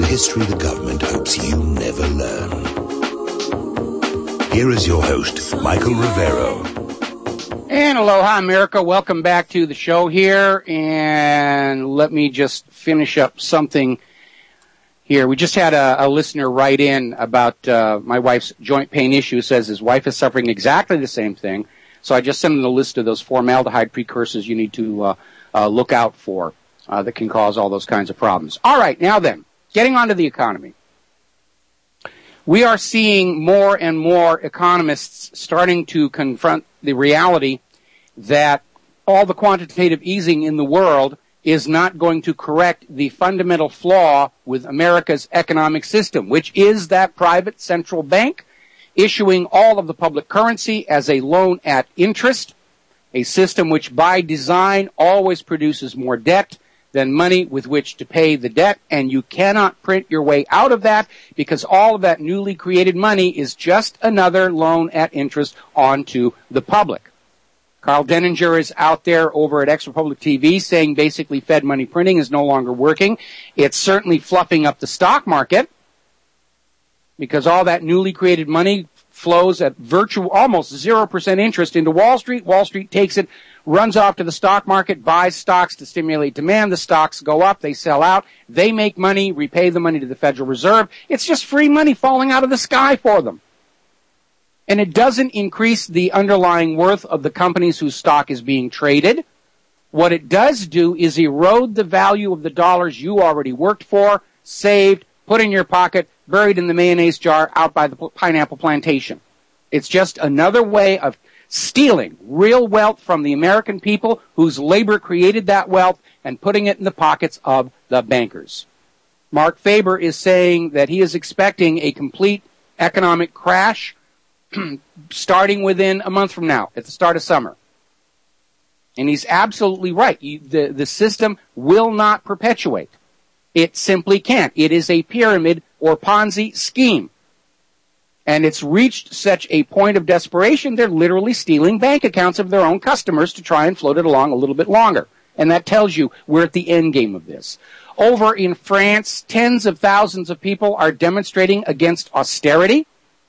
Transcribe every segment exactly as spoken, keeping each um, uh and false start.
history the government hopes you never learn. Here is your host, Michael Rivero. And aloha, America. Welcome back to the show here. And let me just finish up something here. We just had a, a listener write in about uh, my wife's joint pain issue. Says his wife is suffering exactly the same thing. So I just sent him the list of those formaldehyde precursors you need to uh, uh, look out for uh, that can cause all those kinds of problems. All right, now then, getting on to the economy. We are seeing more and more economists starting to confront the reality that all the quantitative easing in the world is not going to correct the fundamental flaw with America's economic system, which is that private central bank issuing all of the public currency as a loan at interest, a system which by design always produces more debt than money with which to pay the debt, and you cannot print your way out of that because all of that newly created money is just another loan at interest onto the public. Carl Denninger is out there over at Ex Republic T V saying basically Fed money printing is no longer working. It's certainly fluffing up the stock market because all that newly created money flows at virtual, almost zero percent interest into Wall Street. Wall Street takes it, runs off to the stock market, buys stocks to stimulate demand. The stocks go up, they sell out, they make money, repay the money to the Federal Reserve. It's just free money falling out of the sky for them. And it doesn't increase the underlying worth of the companies whose stock is being traded. What it does do is erode the value of the dollars you already worked for, saved, put in your pocket, buried in the mayonnaise jar out by the pineapple plantation. It's just another way of stealing real wealth from the American people whose labor created that wealth and putting it in the pockets of the bankers. Mark Faber is saying that he is expecting a complete economic crash starting within a month from now, at the start of summer. And he's absolutely right. You, the, the system will not perpetuate. It simply can't. It is a pyramid or Ponzi scheme. And it's reached such a point of desperation, they're literally stealing bank accounts of their own customers to try and float it along a little bit longer. And that tells you we're at the end game of this. Over in France, tens of thousands of people are demonstrating against austerity.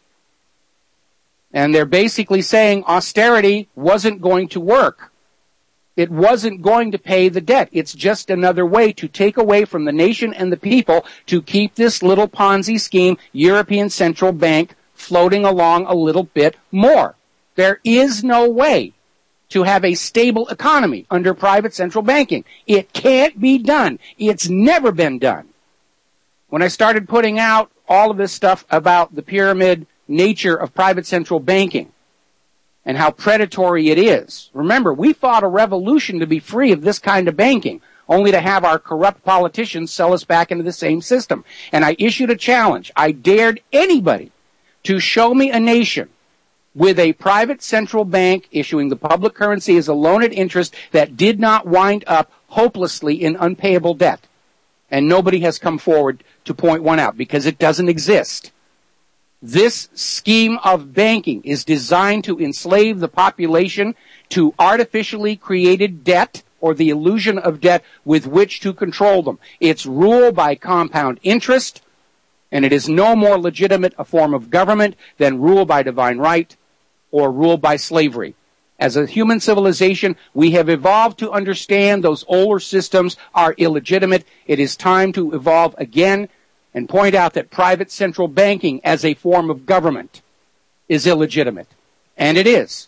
And they're basically saying austerity wasn't going to work. It wasn't going to pay the debt. It's just another way to take away from the nation and the people to keep this little Ponzi scheme, European Central Bank, floating along a little bit more. There is no way to have a stable economy under private central banking. It can't be done. It's never been done. When I started putting out all of this stuff about the pyramid nature of private central banking and how predatory it is. Remember, we fought a revolution to be free of this kind of banking, only to have our corrupt politicians sell us back into the same system. And I issued a challenge. I dared anybody to show me a nation with a private central bank issuing the public currency as a loan at interest that did not wind up hopelessly in unpayable debt. And nobody has come forward to point one out because it doesn't exist. This scheme of banking is designed to enslave the population to artificially created debt or the illusion of debt with which to control them. It's rule by compound interest, and it is no more legitimate a form of government than rule by divine right or rule by slavery. As a human civilization, we have evolved to understand those older systems are illegitimate. It is time to evolve again and point out that private central banking as a form of government is illegitimate. And it is.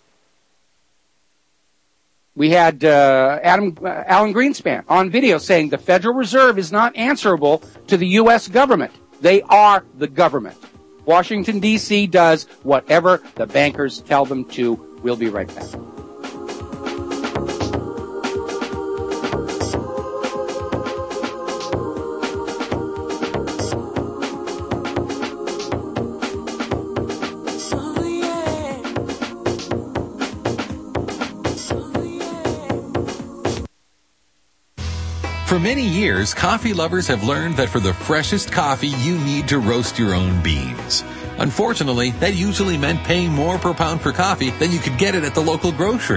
We had uh, Adam, uh, Alan Greenspan on video saying the Federal Reserve is not answerable to the U S government. They are the government. Washington, D C does whatever the bankers tell them to. We'll be right back. For many years, coffee lovers have learned that for the freshest coffee, you need to roast your own beans. Unfortunately, that usually meant paying more per pound for coffee than you could get it at the local grocery.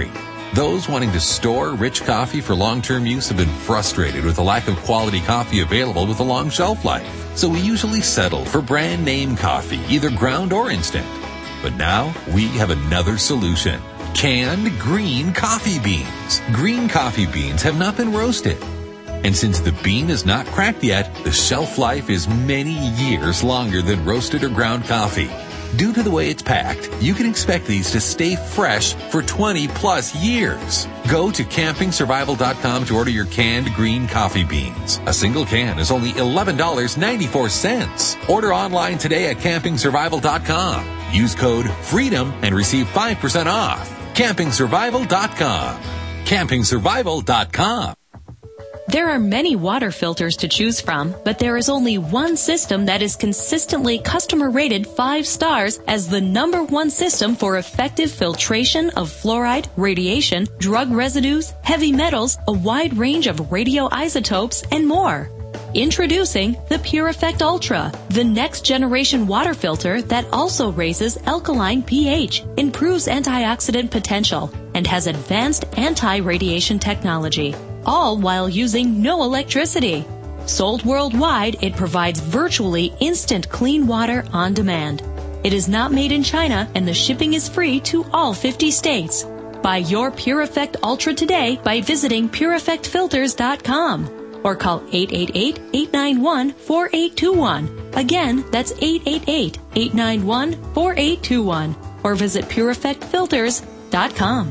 Those wanting to store rich coffee for long-term use have been frustrated with the lack of quality coffee available with a long shelf life. So we usually settle for brand name coffee, either ground or instant. But now we have another solution. Canned green coffee beans. Green coffee beans have not been roasted. And since the bean is not cracked yet, the shelf life is many years longer than roasted or ground coffee. Due to the way it's packed, you can expect these to stay fresh for twenty plus years. Go to camping survival dot com to order your canned green coffee beans. A single can is only eleven dollars and ninety-four cents. Order online today at camping survival dot com. Use code FREEDOM and receive five percent off. camping survival dot com. camping survival dot com. There are many water filters to choose from, but there is only one system that is consistently customer rated five stars as the number one system for effective filtration of fluoride, radiation, drug residues, heavy metals, a wide range of radioisotopes, and more. Introducing the Pure Effect Ultra, the next generation water filter that also raises alkaline pH, improves antioxidant potential, and has advanced anti-radiation technology, all while using no electricity. Sold worldwide, it provides virtually instant clean water on demand. It is not made in China, and the shipping is free to all fifty states. Buy your Pure Effect Ultra today by visiting pure effect filters dot com. Or call eight eight eight, eight nine one, four eight two one. Again, that's eight eight eight, eight nine one, four eight two one. Or visit pure effect filters dot com.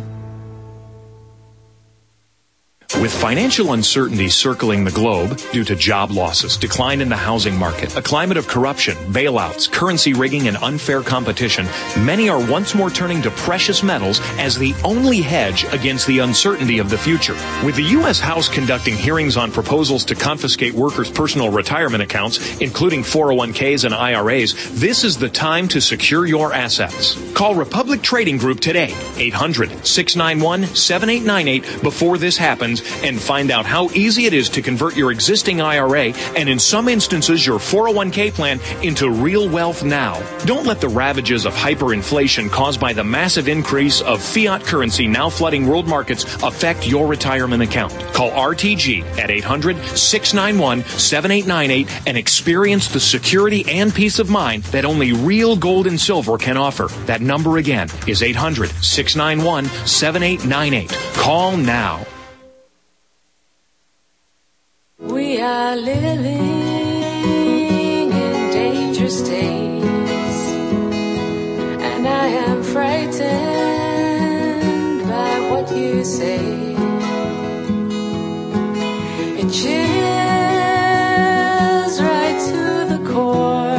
With financial uncertainty circling the globe due to job losses, decline in the housing market, a climate of corruption, bailouts, currency rigging, and unfair competition, many are once more turning to precious metals as the only hedge against the uncertainty of the future. With the U S House conducting hearings on proposals to confiscate workers' personal retirement accounts, including four oh one k's and I R A's, this is the time to secure your assets. Call Republic Trading Group today, eight hundred, six nine one, seven eight nine eight, before this happens, and find out how easy it is to convert your existing I R A and in some instances your four oh one k plan into real wealth now. Don't let the ravages of hyperinflation caused by the massive increase of fiat currency now flooding world markets affect your retirement account. Call R T G at eight hundred, six nine one, seven eight nine eight and experience the security and peace of mind that only real gold and silver can offer. That number again is eight hundred, six nine one, seven eight nine eight. Call now. We are living in dangerous days, and I am frightened by what you say. It chills right to the core,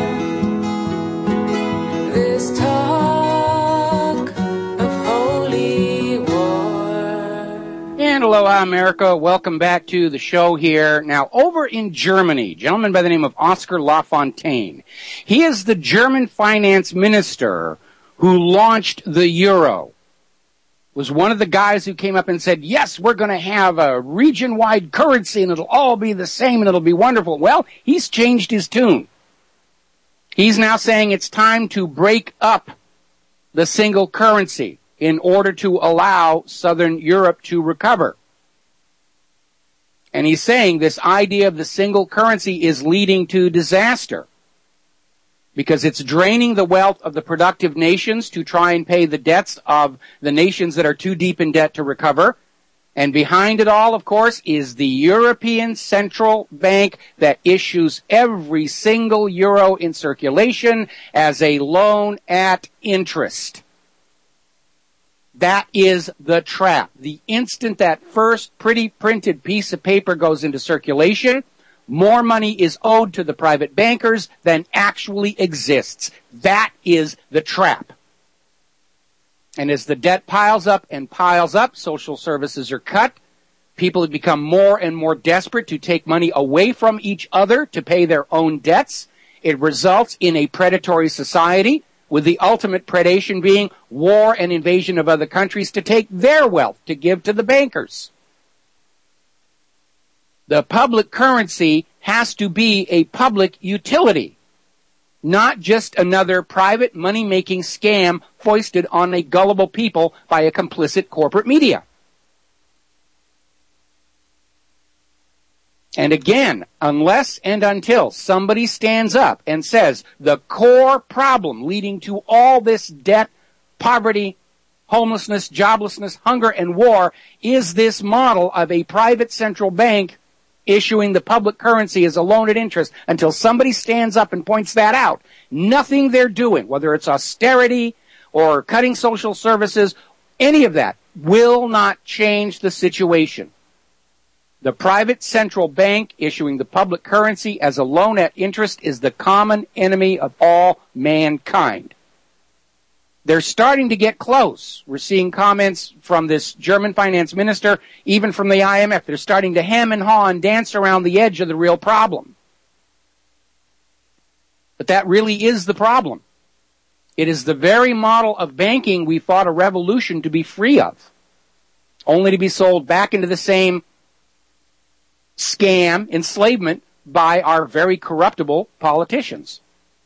this talk of holy war. And aloha, America. Welcome back to the show here. Now, over in Germany, a gentleman by the name of Oscar Lafontaine. He is the German finance minister who launched the euro. Was one of the guys who came up and said, yes, we're going to have a region-wide currency and it'll all be the same and it'll be wonderful. Well, he's changed his tune. He's now saying it's time to break up the single currency in order to allow Southern Europe to recover. And he's saying this idea of the single currency is leading to disaster because it's draining the wealth of the productive nations to try and pay the debts of the nations that are too deep in debt to recover. And behind it all, of course, is the European Central Bank that issues every single euro in circulation as a loan at interest. That is the trap. The instant that first pretty printed piece of paper goes into circulation, more money is owed to the private bankers than actually exists. That is the trap. And as the debt piles up and piles up, social services are cut. People have become more and more desperate to take money away from each other to pay their own debts. It results in a predatory society, with the ultimate predation being war and invasion of other countries to take their wealth to give to the bankers. The public currency has to be a public utility. not just another private money-making scam foisted on a gullible people by a complicit corporate media. And again, unless and until somebody stands up and says the core problem leading to all this debt, poverty, homelessness, joblessness, hunger, and war is this model of a private central bank issuing the public currency as a loan at interest, until somebody stands up and points that out, nothing they're doing, whether it's austerity or cutting social services, any of that will not change the situation. The private central bank issuing the public currency as a loan at interest is the common enemy of all mankind. They're starting to get close. We're seeing comments from this German finance minister, even from the I M F. They're starting to hem and haw and dance around the edge of the real problem. But that really is the problem. It is the very model of banking we fought a revolution to be free of, only to be sold back into the same scam, enslavement, by our very corruptible politicians.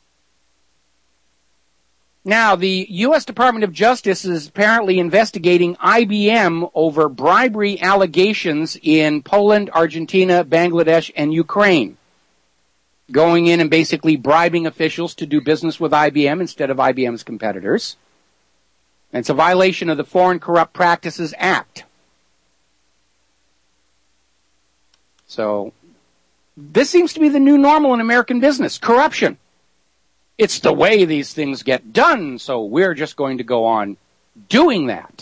Now, the U S Department of Justice is apparently investigating I B M over bribery allegations in Poland, Argentina, Bangladesh, and Ukraine, going in and basically bribing officials to do business with I B M instead of I B M's competitors. And it's a violation of the Foreign Corrupt Practices Act. So, this seems to be the new normal in American business, corruption. It's the way these things get done, so we're just going to go on doing that.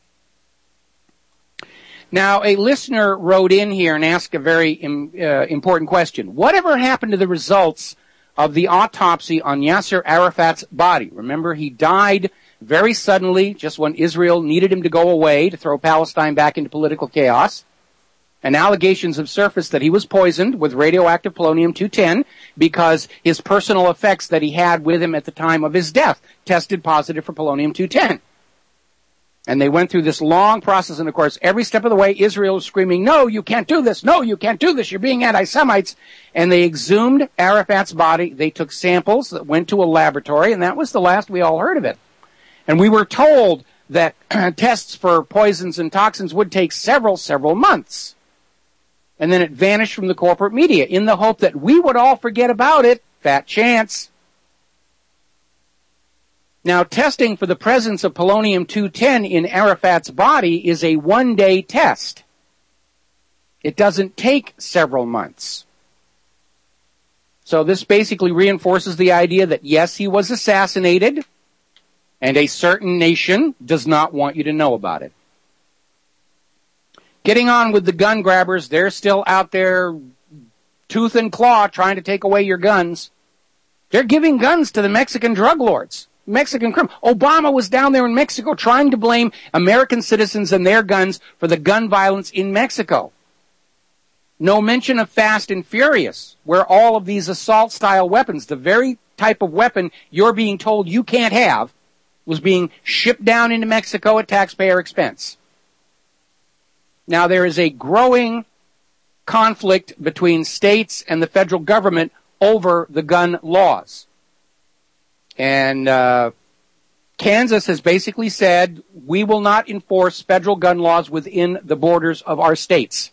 Now, a listener wrote in here and asked a very um, uh, important question. Whatever happened to the results of the autopsy on Yasser Arafat's body? Remember, he died very suddenly, just when Israel needed him to go away to throw Palestine back into political chaos. And allegations have surfaced that he was poisoned with radioactive polonium two ten because his personal effects that he had with him at the time of his death tested positive for polonium two ten. And they went through this long process, and of course, every step of the way, Israel was screaming, no, you can't do this, no, you can't do this, you're being anti-Semites. And they exhumed Arafat's body, they took samples that went to a laboratory, and that was the last we all heard of it. And we were told that tests for poisons and toxins would take several, several months. And then it vanished from the corporate media in the hope that we would all forget about it. Fat chance. Now, testing for the presence of polonium two ten in Arafat's body is a one-day test. It doesn't take several months. So this basically reinforces the idea that, yes, he was assassinated, and a certain nation does not want you to know about it. Getting on with the gun grabbers, they're still out there tooth and claw trying to take away your guns. They're giving guns to the Mexican drug lords, Mexican criminals. Obama was down there in Mexico trying to blame American citizens and their guns for the gun violence in Mexico. No mention of Fast and Furious, where all of these assault-style weapons, the very type of weapon you're being told you can't have, was being shipped down into Mexico at taxpayer expense. Now, there is a growing conflict between states and the federal government over the gun laws. And uh, Kansas has basically said, we will not enforce federal gun laws within the borders of our states.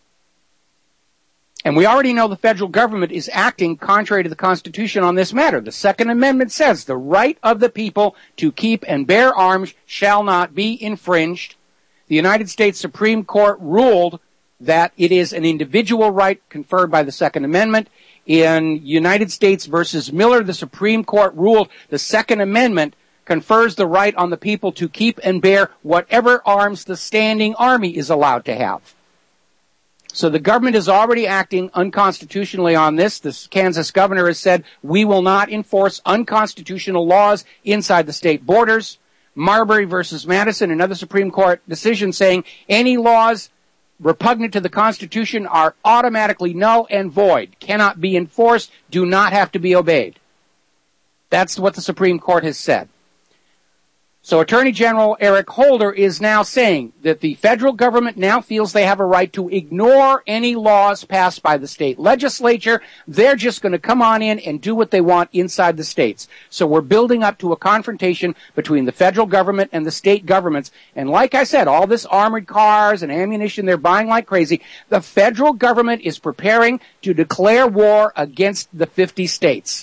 And we already know the federal government is acting contrary to the Constitution on this matter. The Second Amendment says the right of the people to keep and bear arms shall not be infringed. The United States Supreme Court ruled that it is an individual right conferred by the Second Amendment. In United States versus Miller, the Supreme Court ruled the Second Amendment confers the right on the people to keep and bear whatever arms the standing army is allowed to have. So the government is already acting unconstitutionally on this. The Kansas governor has said, we will not enforce unconstitutional laws inside the state borders. Marbury versus Madison, another Supreme Court decision saying any laws repugnant to the Constitution are automatically null and void, cannot be enforced, do not have to be obeyed. That's what the Supreme Court has said. So Attorney General Eric Holder is now saying that the federal government now feels they have a right to ignore any laws passed by the state legislature. They're just going to come on in and do what they want inside the states. So we're building up to a confrontation between the federal government and the state governments. And like I said, all this armored cars and ammunition they're buying like crazy, the federal government is preparing to declare war against the fifty states.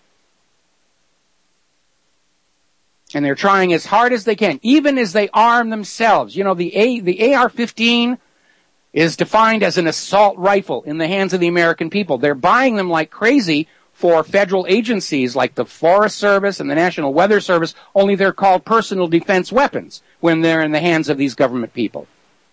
And they're trying as hard as they can, even as they arm themselves. You know, the A, the A R fifteen is defined as an assault rifle in the hands of the American people. They're buying them like crazy for federal agencies like the Forest Service and the National Weather Service, only they're called personal defense weapons when they're in the hands of these government people.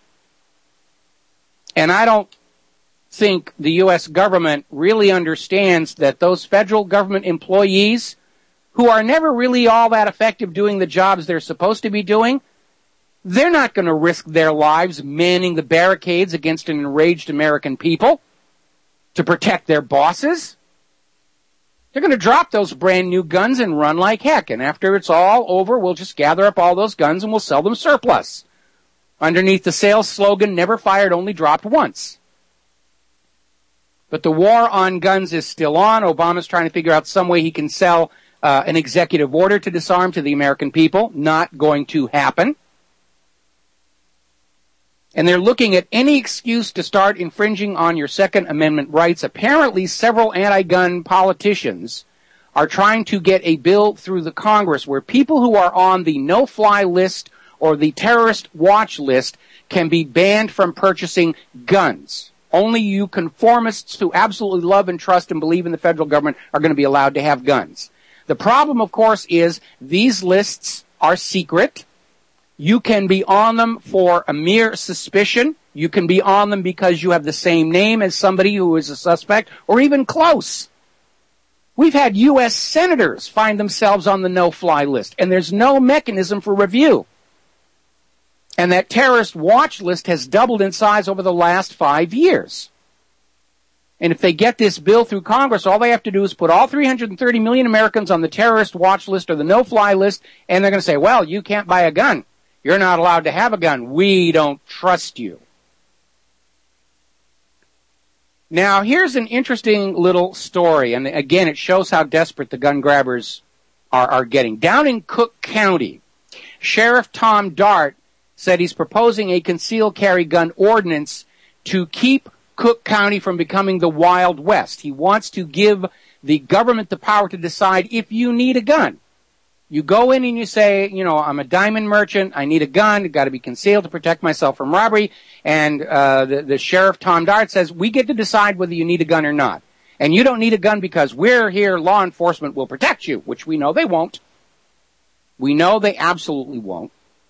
And I don't think the U S government really understands that those federal government employees who are never really all that effective doing the jobs they're supposed to be doing, they're not going to risk their lives manning the barricades against an enraged American people to protect their bosses. They're going to drop those brand new guns and run like heck. And after it's all over, we'll just gather up all those guns and we'll sell them surplus. Underneath the sales slogan, never fired, only dropped once. But the war on guns is still on. Obama's trying to figure out some way he can sell Uh, an executive order to disarm to the American people. Not going to happen. And they're looking at any excuse to start infringing on your Second Amendment rights. Apparently, several anti-gun politicians are trying to get a bill through the Congress where people who are on the no-fly list or the terrorist watch list can be banned from purchasing guns. Only you conformists who absolutely love and trust and believe in the federal government are going to be allowed to have guns. The problem, of course, is these lists are secret. You can be on them for a mere suspicion. You can be on them because you have the same name as somebody who is a suspect, or even close. We've had U S senators find themselves on the no-fly list, and there's no mechanism for review. And that terrorist watch list has doubled in size over the last five years. And if they get this bill through Congress, all they have to do is put all three hundred thirty million Americans on the terrorist watch list or the no-fly list, and they're going to say, well, you can't buy a gun. You're not allowed to have a gun. We don't trust you. Now, here's an interesting little story, and again, it shows how desperate the gun grabbers are, are getting. Down in Cook County, Sheriff Tom Dart said he's proposing a concealed carry gun ordinance to keep Cook County from becoming the Wild West. He wants to give the government the power to decide if you need a gun. You go in and you say, you know, I'm a diamond merchant, I need a gun, it's got to be concealed to protect myself from robbery, and uh, the, the Sheriff Tom Dart says, we get to decide whether you need a gun or not. And you don't need a gun because we're here, law enforcement will protect you, which we know they won't. We know they absolutely won't.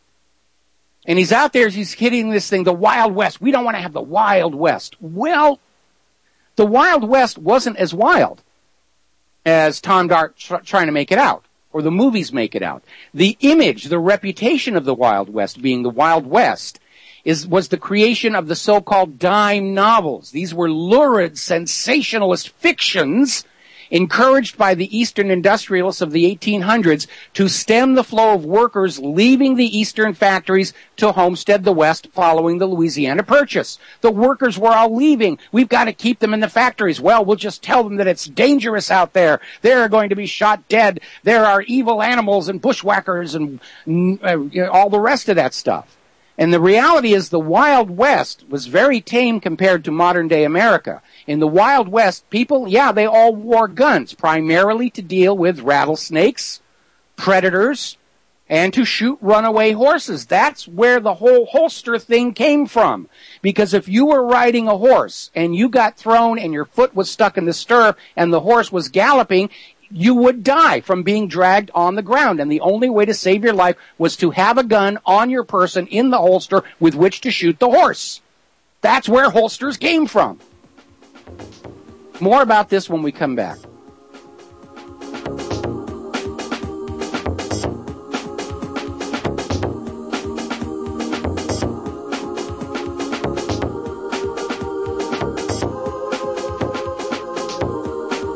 And he's out there, he's hitting this thing, the Wild West. We don't want to have the Wild West. Well, the Wild West wasn't as wild as Tom Dart tr- trying to make it out, or the movies make it out. The image, the reputation of the Wild West being the Wild West is was the creation of the so-called dime novels. These were lurid, sensationalist fictions encouraged by the Eastern industrialists of the eighteen hundreds to stem the flow of workers leaving the Eastern factories to homestead the West following the Louisiana Purchase. The workers were all leaving. We've got to keep them in the factories. Well, we'll just tell them that it's dangerous out there. They're going to be shot dead. There are evil animals and bushwhackers and uh, you know, all the rest of that stuff. And the reality is the Wild West was very tame compared to modern-day America. In the Wild West, people, yeah, they all wore guns, primarily to deal with rattlesnakes, predators, and to shoot runaway horses. That's where the whole holster thing came from. Because if you were riding a horse and you got thrown and your foot was stuck in the stirrup and the horse was galloping, you would die from being dragged on the ground. And the only way to save your life was to have a gun on your person in the holster with which to shoot the horse. That's where holsters came from. More about this when we come back.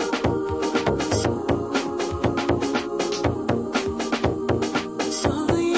Follow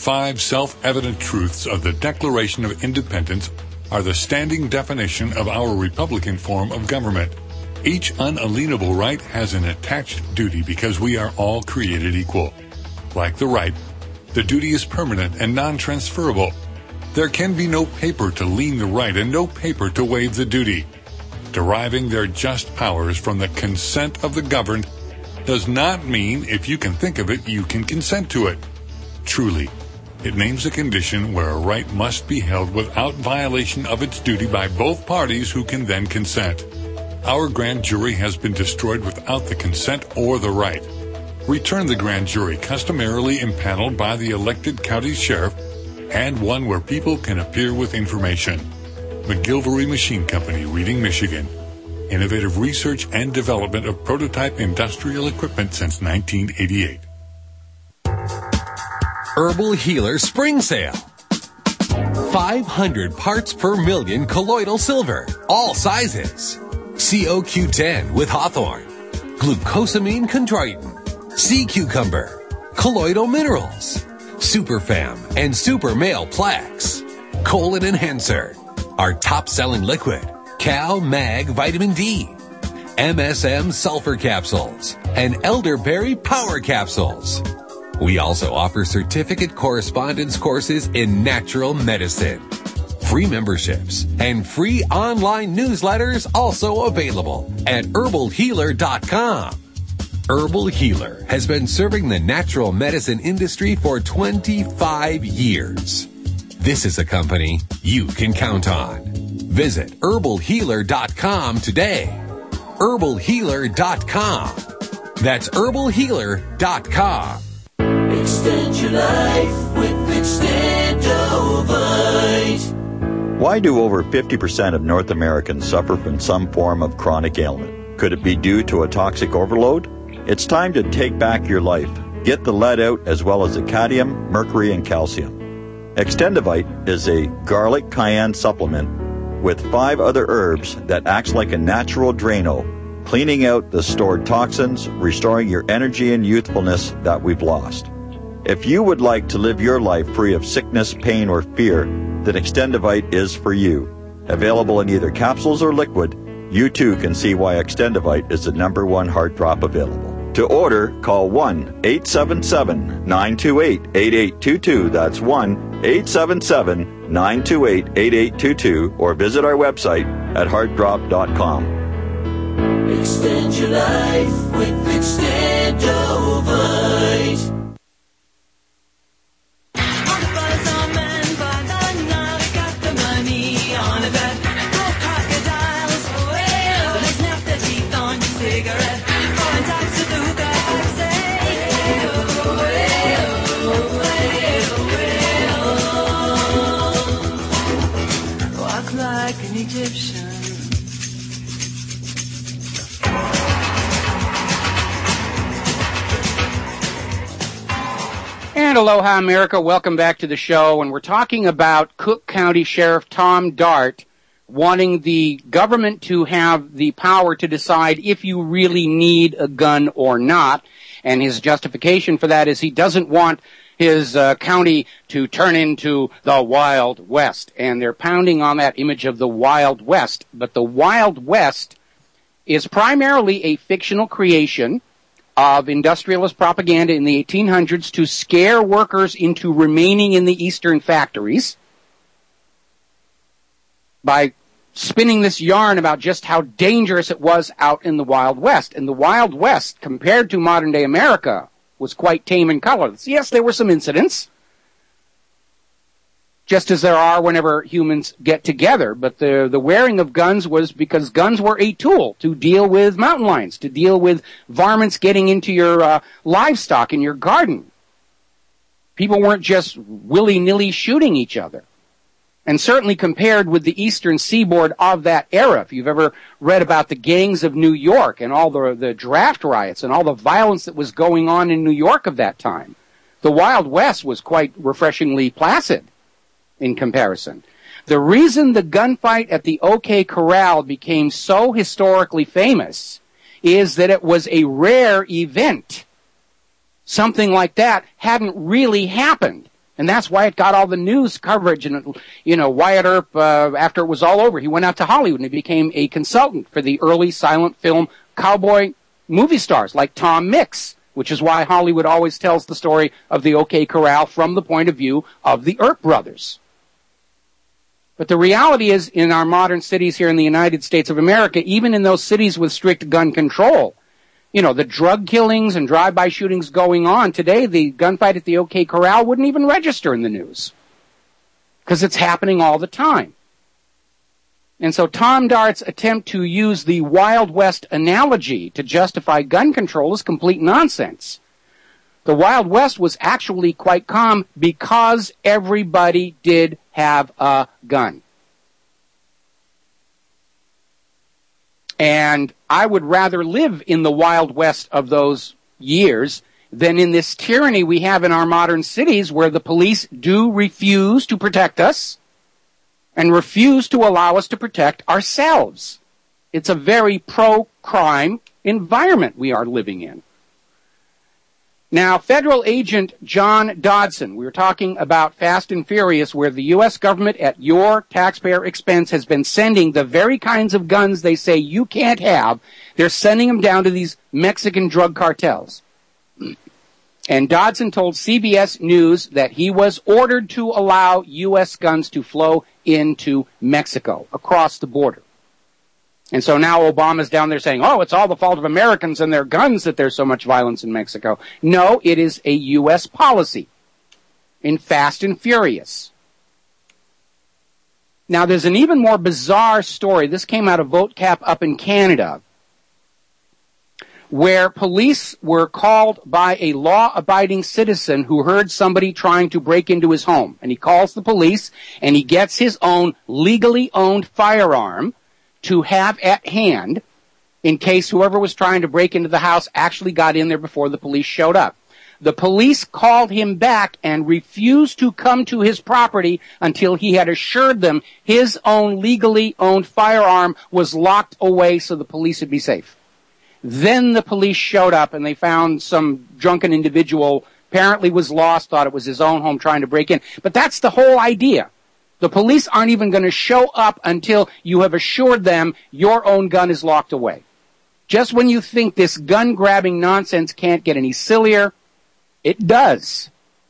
five self-evident truths of the Declaration of Independence are the standing definition of our Republican form of government. Each unalienable right has an attached duty because we are all created equal. Like the right, the duty is permanent and non-transferable. There can be no paper to lien the right and no paper to waive the duty. Deriving their just powers from the consent of the governed does not mean if you can think of it, you can consent to it. Truly, it names a condition where a right must be held without violation of its duty by both parties who can then consent. Our grand jury has been destroyed without the consent or the right. Return the grand jury customarily impaneled by the elected county sheriff and one where people can appear with information. McGilvery Machine Company, Reading, Michigan. Innovative research and development of prototype industrial equipment since nineteen eighty-eight. Herbal Healer Spring Sale. five hundred parts per million colloidal silver, all sizes. C O Q ten with Hawthorne, glucosamine chondroitin, sea cucumber, colloidal minerals, Superfam and Super Male Plex, Colon Enhancer, our top-selling liquid, Cal Mag Vitamin D, M S M Sulfur Capsules, and Elderberry Power Capsules. We also offer certificate correspondence courses in natural medicine. Free memberships and free online newsletters also available at herbal healer dot com. Herbal Healer has been serving the natural medicine industry for twenty-five years. This is a company you can count on. Visit herbal healer dot com today. herbal healer dot com. That's herbal healer dot com. Extend your life with Extendovite. Why do over fifty percent of North Americans suffer from some form of chronic ailment? Could it be due to a toxic overload? It's time to take back your life. Get the lead out as well as the cadmium, mercury, and calcium. Extendovite is a garlic cayenne supplement with five other herbs that acts like a natural Drano, cleaning out the stored toxins, restoring your energy and youthfulness that we've lost. If you would like to live your life free of sickness, pain, or fear, then Extendovite is for you. Available in either capsules or liquid, you too can see why Extendovite is the number one heart drop available. To order, call one eight seven seven, nine two eight, eight eight two two. That's one eight seven seven, nine two eight, eight eight two two, or visit our website at heart drop dot com. Extend your life with Extendovite. And aloha, America. Welcome back to the show. And we're talking about Cook County Sheriff Tom Dart wanting the government to have the power to decide if you really need a gun or not. And his justification for that is he doesn't want his uh, county to turn into the Wild West. And they're pounding on that image of the Wild West. But the Wild West is primarily a fictional creation of industrialist propaganda in the eighteen hundreds to scare workers into remaining in the eastern factories by spinning this yarn about just how dangerous it was out in the Wild West. And the Wild West, compared to modern-day America, was quite tame and colorless. Yes, there were some incidents, just as there are whenever humans get together. But the the wearing of guns was because guns were a tool to deal with mountain lions, to deal with varmints getting into your uh, livestock in your garden. People weren't just willy-nilly shooting each other. And certainly compared with the eastern seaboard of that era, if you've ever read about the gangs of New York and all the, the draft riots and all the violence that was going on in New York of that time, the Wild West was quite refreshingly placid in comparison. The reason the gunfight at the OK Corral became so historically famous is that it was a rare event. Something like that hadn't really happened And that's why it got all the news coverage. And, you know, Wyatt Earp, uh, after it was all over, he went out to Hollywood and he became a consultant for the early silent film cowboy movie stars like Tom Mix, which is why Hollywood always tells the story of the OK Corral from the point of view of the Earp brothers. But the reality is, in our modern cities here in the United States of America, even in those cities with strict gun control, you know, the drug killings and drive-by shootings going on today, the gunfight at the OK Corral wouldn't even register in the news because it's happening all the time. And so Tom Dart's attempt to use the Wild West analogy to justify gun control is complete nonsense. The Wild West was actually quite calm because everybody did have a gun. And I would rather live in the Wild West of those years than in this tyranny we have in our modern cities where the police do refuse to protect us and refuse to allow us to protect ourselves. It's a very pro-crime environment we are living in. Now, federal agent John Dodson, we were talking about Fast and Furious, where the U S government at your taxpayer expense has been sending the very kinds of guns they say you can't have. They're sending them down to these Mexican drug cartels. And Dodson told C B S News that he was ordered to allow U S guns to flow into Mexico across the border. And so now Obama's down there saying, oh, it's all the fault of Americans and their guns that there's so much violence in Mexico. No, it is a U S policy in Fast and Furious. Now, there's an even more bizarre story. This came out of VoteCap up in Canada, where police were called by a law-abiding citizen who heard somebody trying to break into his home. And he calls the police, and he gets his own legally owned firearm to have at hand in case whoever was trying to break into the house actually got in there before the police showed up. The police called him back and refused to come to his property until he had assured them his own legally owned firearm was locked away so the police would be safe. Then the police showed up and they found some drunken individual, apparently was lost, thought it was his own home trying to break in. But that's the whole idea. The police aren't even going to show up until you have assured them your own gun is locked away. Just when you think this gun-grabbing nonsense can't get any sillier, it does.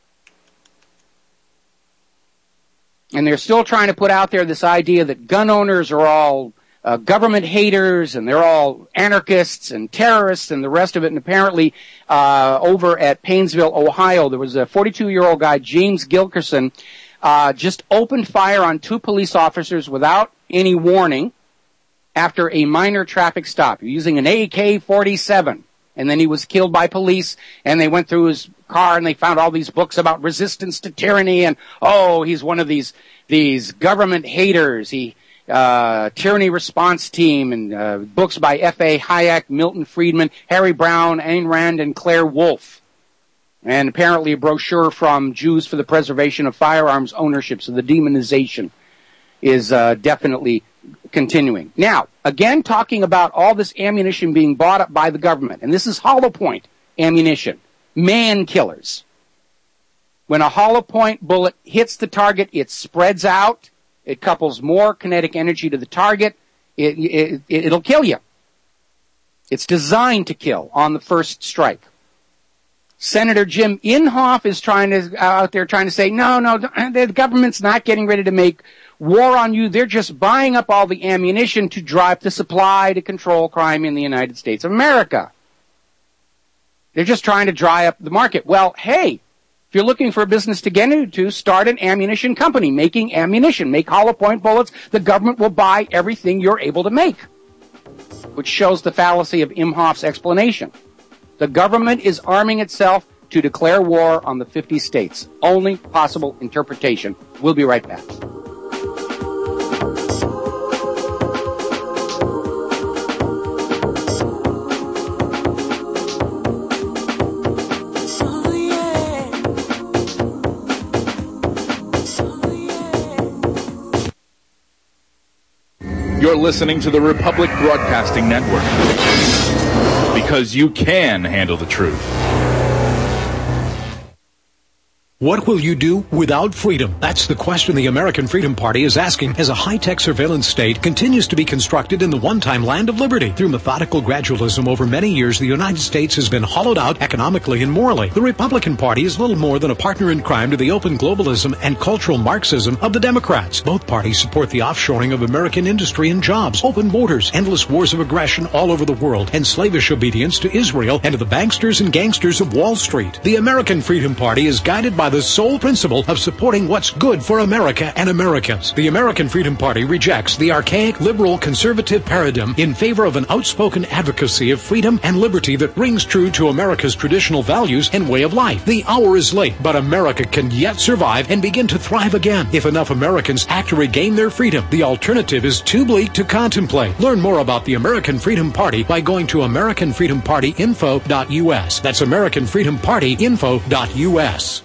And they're still trying to put out there this idea that gun owners are all uh, government haters and they're all anarchists and terrorists and the rest of it. And apparently uh, over at Painesville, Ohio, there was a forty-two-year-old guy, James Gilkerson, Uh, just opened fire on two police officers without any warning after a minor traffic stop using an A K forty-seven. And then he was killed by police, and they went through his car and they found all these books about resistance to tyranny and, oh, he's one of these, these government haters. He, uh, Tyranny Response Team and, uh, books by F A Hayek, Milton Friedman, Harry Brown, Ayn Rand, and Claire Wolfe. And apparently a brochure from Jews for the Preservation of Firearms Ownership. So the demonization is uh, definitely continuing. Now, again, talking about all this ammunition being bought up by the government. And this is hollow point ammunition. Man killers. When a hollow point bullet hits the target, it spreads out. It couples more kinetic energy to the target. It, it, it, it'll kill you. It's designed to kill on the first strike. Senator Jim Inhofe is trying to, out there trying to say, no, no, the government's not getting ready to make war on you. They're just buying up all the ammunition to drive the supply to control crime in the United States of America. They're just trying to dry up the market. Well, hey, if you're looking for a business to get into, start an ammunition company making ammunition. Make hollow point bullets. The government will buy everything you're able to make, which shows the fallacy of Inhofe's explanation. The government is arming itself to declare war on the fifty states. Only possible interpretation. We'll be right back. You're listening to the Republic Broadcasting Network. Because you can handle the truth. What will you do without freedom? That's the question the American Freedom Party is asking as a high-tech surveillance state continues to be constructed in the one-time land of liberty. Through methodical gradualism over many years, the United States has been hollowed out economically and morally. The Republican Party is little more than a partner in crime to the open globalism and cultural Marxism of the Democrats. Both parties support the offshoring of American industry and jobs, open borders, endless wars of aggression all over the world, and slavish obedience to Israel and to the banksters and gangsters of Wall Street. The American Freedom Party is guided by the sole principle of supporting what's good for America and Americans. The American Freedom Party rejects the archaic liberal conservative paradigm in favor of an outspoken advocacy of freedom and liberty that rings true to America's traditional values and way of life. The hour is late, but America can yet survive and begin to thrive again if enough Americans act to regain their freedom. The alternative is too bleak to contemplate. Learn more about the American Freedom Party by going to American Freedom Party info dot U S. That's American Freedom Party info dot U S.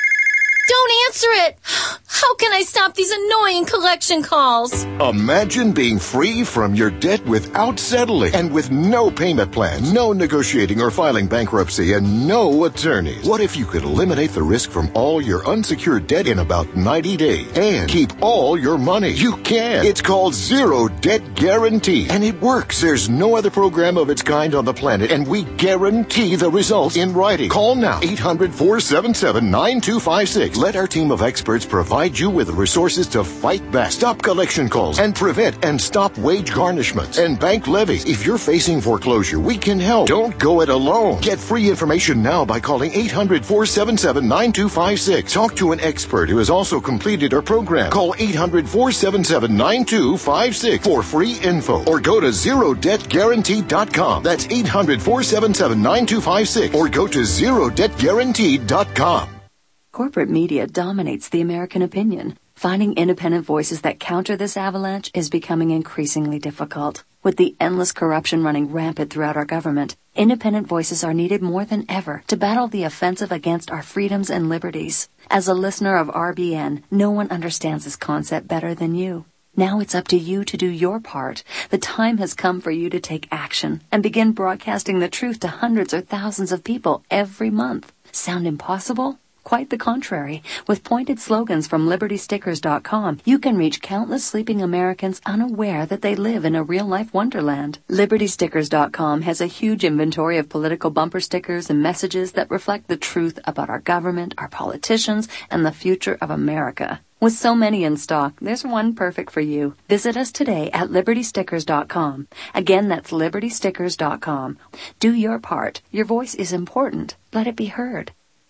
Don't answer it! How can I stop these annoying collection calls? Imagine being free from your debt without settling and with no payment plans, no negotiating or filing bankruptcy, and no attorneys. What if you could eliminate the risk from all your unsecured debt in about ninety days and keep all your money? You can. It's called Zero Debt Guarantee, and it works. There's no other program of its kind on the planet, and we guarantee the results in writing. Call now, eight hundred, four seven seven, nine two five six. Let our team of experts provide you with the resources to fight back, stop collection calls, and prevent and stop wage garnishments and bank levies. If you're facing foreclosure, we can help. Don't go it alone. Get free information now by calling eight hundred, four seven seven, nine two five six. Talk to an expert who has also completed our program. Call eight hundred, four seven seven, nine two five six for free info, or go to zero debt guarantee dot com. That's eight hundred, four seven seven, nine two five six, or go to zero debt guarantee dot com. Corporate media dominates the American opinion. Finding independent voices that counter this avalanche is becoming increasingly difficult. With the endless corruption running rampant throughout our government, independent voices are needed more than ever to battle the offensive against our freedoms and liberties. As a listener of R B N, no one understands this concept better than you. Now it's up to you to do your part. The time has come for you to take action and begin broadcasting the truth to hundreds or thousands of people every month. Sound impossible? Quite the contrary. With pointed slogans from liberty stickers dot com, you can reach countless sleeping Americans unaware that they live in a real-life wonderland. liberty stickers dot com has a huge inventory of political bumper stickers and messages that reflect the truth about our government, our politicians, and the future of America. With so many in stock, there's one perfect for you. Visit us today at liberty stickers dot com. Again, that's liberty stickers dot com. Do your part. Your voice is important. Let it be heard.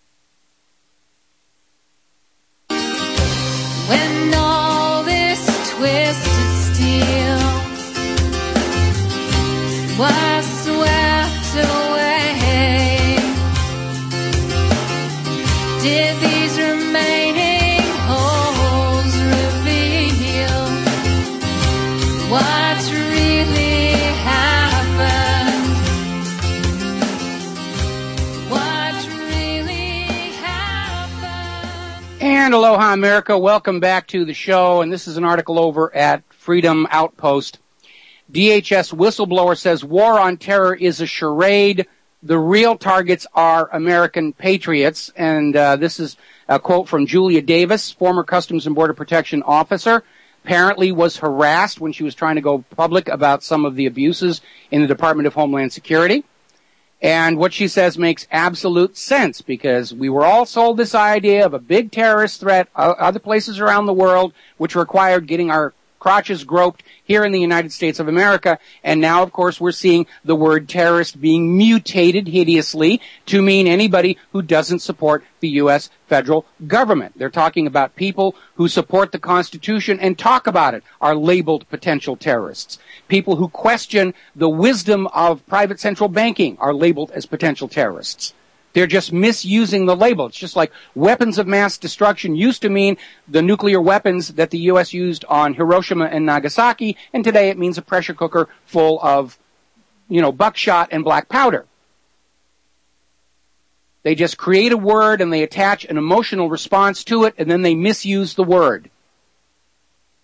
When all this twisted steel was swept away, did these remaining holes reveal what really happened? What really happened? And aloha, America. Welcome back to the show. And this is an article over at Freedom Outpost. D H S whistleblower says war on terror is a charade. The real targets are American patriots. And uh, this is a quote from Julia Davis, former Customs and Border Protection officer. Apparently was harassed when she was trying to go public about some of the abuses in the Department of Homeland Security. And what she says makes absolute sense, because we were all sold this idea of a big terrorist threat uh, other places around the world, which required getting our crotches groped here in the United States of America. And now, of course, we're seeing the word terrorist being mutated hideously to mean anybody who doesn't support the U S federal government. They're talking about people who support the Constitution and talk about it are labeled potential terrorists. People who question the wisdom of private central banking are labeled as potential terrorists. They're just misusing the label. It's just like weapons of mass destruction used to mean the nuclear weapons that the U S used on Hiroshima and Nagasaki, and today it means a pressure cooker full of, you know, buckshot and black powder. They just create a word and they attach an emotional response to it, and then they misuse the word.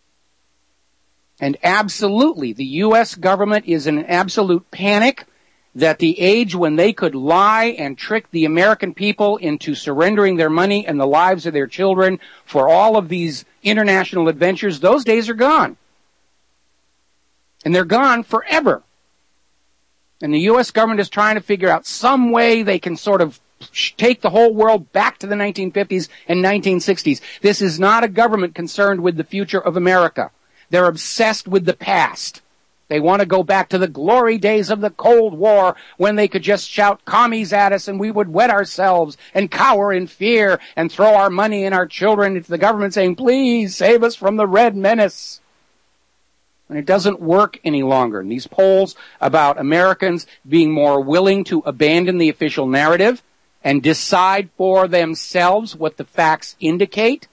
And absolutely, the U S government is in an absolute panic. that the age when they could lie and trick the American people into surrendering their money and the lives of their children for all of these international adventures, those days are gone. And they're gone forever. And the U S government is trying to figure out some way they can sort of take the whole world back to the nineteen fifties and nineteen sixties. This is not a government concerned with the future of America. They're obsessed with the past. They want to go back to the glory days of the Cold War when they could just shout commies at us and we would wet ourselves and cower in fear and throw our money and our children into the government saying, please save us from the Red Menace. And it doesn't work any longer. And these polls about Americans being more willing to abandon the official narrative and decide for themselves what the facts indicate.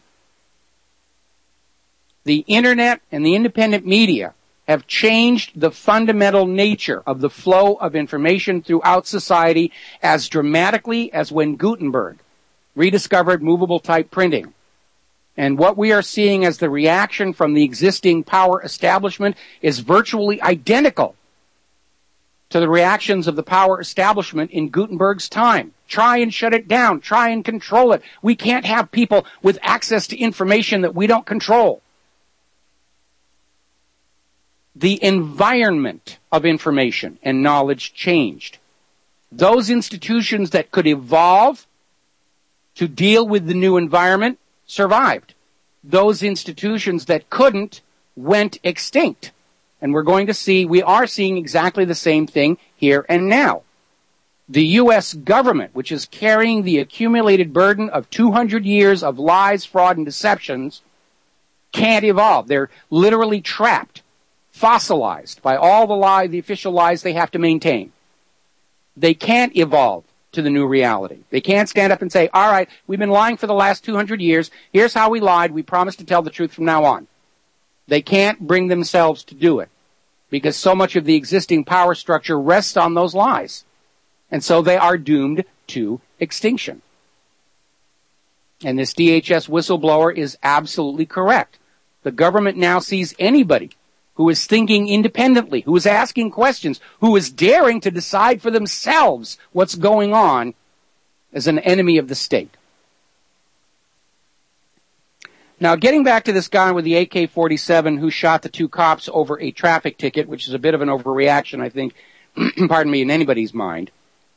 The internet and the independent media have changed the fundamental nature of the flow of information throughout society as dramatically as when Gutenberg rediscovered movable type printing. And what we are seeing as the reaction from the existing power establishment is virtually identical to the reactions of the power establishment in Gutenberg's time. Try and shut it down. Try and control it. We can't have people with access to information that we don't control. The environment of information and knowledge changed. Those institutions that could evolve to deal with the new environment survived. Those institutions that couldn't went extinct. And we're going to see, we are seeing exactly the same thing here and now. The U S government, which is carrying the accumulated burden of two hundred years of lies, fraud, and deceptions, can't evolve. They're literally trapped, fossilized by all the lie, the official lies they have to maintain. They can't evolve to the new reality. They can't stand up and say, all right, we've been lying for the last two hundred years. Here's how we lied. We promise to tell the truth from now on. They can't bring themselves to do it because so much of the existing power structure rests on those lies. And so they are doomed to extinction. And this D H S whistleblower is absolutely correct. The government now sees anybody who is thinking independently, who is asking questions, who is daring to decide for themselves what's going on as an enemy of the state. Now, getting back to this guy with the A K forty-seven who shot the two cops over a traffic ticket, which is a bit of an overreaction, I think, pardon me, in anybody's mind.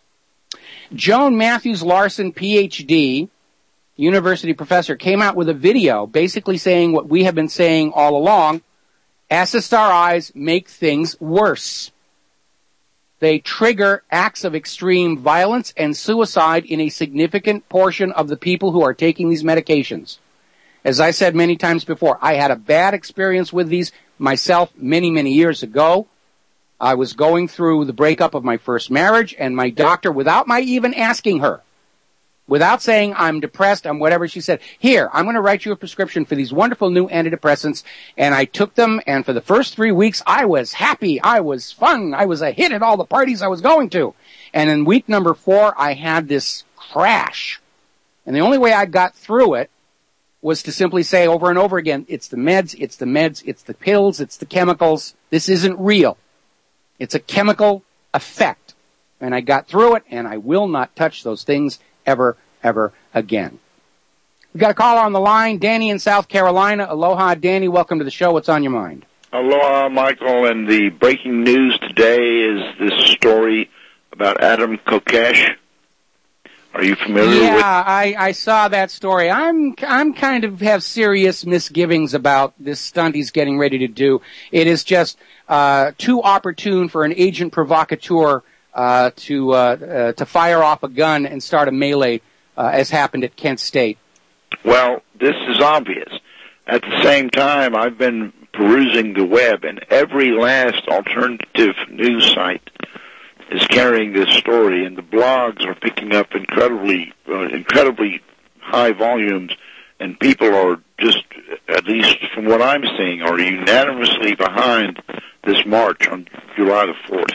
Joan Matthews Larson, P H D, university professor, came out with a video basically saying what we have been saying all along. S S R Is make things worse. They trigger acts of extreme violence and suicide in a significant portion of the people who are taking these medications. As I said many times before, I had a bad experience with these myself many, many years ago. I was going through the breakup of my first marriage, and my doctor, without my even asking her, without saying I'm depressed, I'm whatever, she said, here, I'm going to write you a prescription for these wonderful new antidepressants. And I took them, and for the first three weeks, I was happy, I was fun, I was a hit at all the parties I was going to. And in week number four, I had this crash. And the only way I got through it was to simply say over and over again, it's the meds, it's the meds, it's the pills, it's the chemicals. This isn't real. It's a chemical effect. And I got through it, and I will not touch those things ever, ever again. We've got a caller on the line, Danny in South Carolina. Aloha, Danny. Welcome to the show. What's on your mind? Aloha, Michael. And the breaking news today is this story about Adam Kokesh. Are you familiar yeah, with? Yeah, I, I saw that story. I'm I'm kind of have serious misgivings about this stunt he's getting ready to do. It is just uh, too opportune for an agent provocateur uh, to uh, uh, to fire off a gun and start a melee, uh, as happened at Kent State. Well, this is obvious. At the same time, I've been perusing the web, and every last alternative news site is carrying this story, and the blogs are picking up incredibly, uh, incredibly high volumes, and people are just, at least from what I'm seeing, are unanimously behind this march on July the fourth.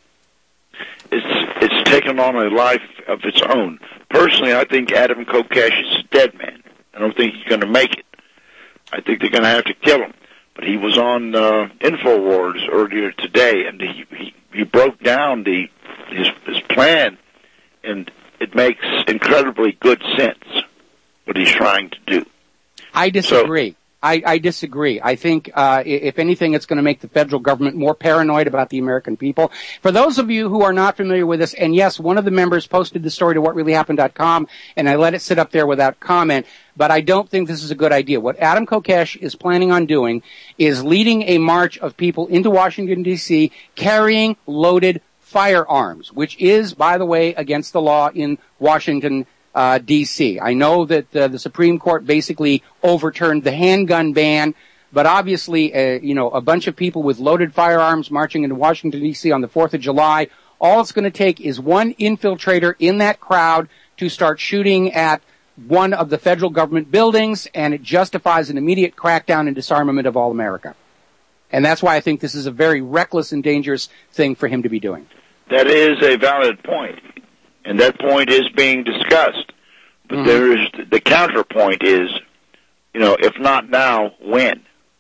It's it's taken on a life of its own. Personally, I think Adam Kokesh is a dead man. I don't think he's going to make it. I think they're going to have to kill him. But he was on uh, InfoWars earlier today, and he, he he broke down the his, his plan, and it makes incredibly good sense what he's trying to do. I disagree. So, I, I disagree. I think, uh, if anything, it's going to make the federal government more paranoid about the American people. For those of you who are not familiar with this, and yes, one of the members posted the story to what really happened dot com, and I let it sit up there without comment, but I don't think this is a good idea. What Adam Kokesh is planning on doing is leading a march of people into Washington, D C, carrying loaded firearms, which is, by the way, against the law in Washington, Uh, D C. I know that uh, the Supreme Court basically overturned the handgun ban, but obviously, uh, you know, a bunch of people with loaded firearms marching into Washington, D C on the fourth of July, all it's going to take is one infiltrator in that crowd to start shooting at one of the federal government buildings, and it justifies an immediate crackdown and disarmament of all America. And that's why I think this is a very reckless and dangerous thing for him to be doing. That is a valid point. And that point is being discussed. But mm-hmm. there is, the counterpoint is, you know, if not now, when?